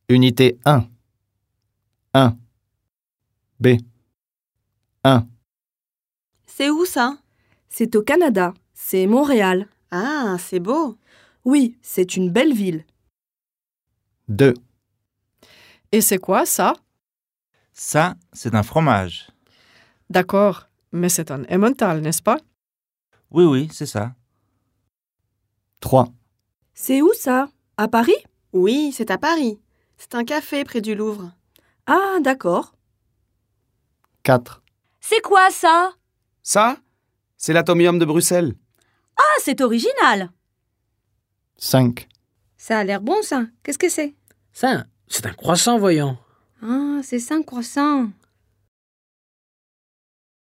Unité 1. 1. B. 1. C'est où ça? C'est au Canada, c'est Montréal. Ah, c'est beau. Oui, c'est une belle ville. 2. Et c'est quoi ça? Ça, c'est un fromage. D'accord, mais c'est un Emmental, n'est-ce pas? Oui, c'est ça. 3. C'est où ça? À Paris? Oui, c'est à Paris. C'est un café près du Louvre. Ah, d'accord. 4. C'est quoi ça? Ça, c'est l'atomium de Bruxelles. Ah, c'est original. 5. Ça a l'air bon, ça. Qu'est-ce que c'est? Ça, c'est un croissant, voyons. Ah, c'est ça, un croissant.